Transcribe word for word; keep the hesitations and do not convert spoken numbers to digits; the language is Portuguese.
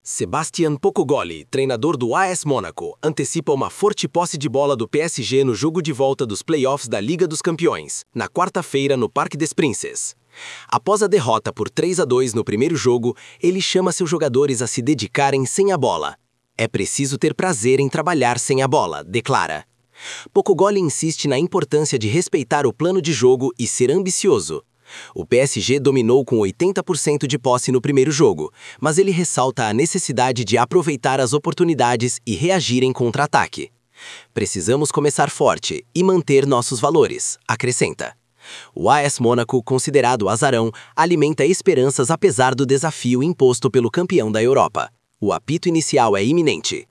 Sebastian Pocogoli, treinador do A S Mônaco, antecipa uma forte posse de bola do P S G no jogo de volta dos playoffs da Liga dos Campeões, na quarta-feira no Parc des Princes. Após a derrota por três a dois no primeiro jogo, ele chama seus jogadores a se dedicarem sem a bola. É preciso ter prazer em trabalhar sem a bola, declara. Pocogoli insiste na importância de respeitar o plano de jogo e ser ambicioso. O P S G dominou com oitenta por cento de posse no primeiro jogo, mas ele ressalta a necessidade de aproveitar as oportunidades e reagir em contra-ataque. Precisamos começar forte e manter nossos valores, acrescenta. O A S Mônaco, considerado azarão, alimenta esperanças apesar do desafio imposto pelo campeão da Europa. O apito inicial é iminente.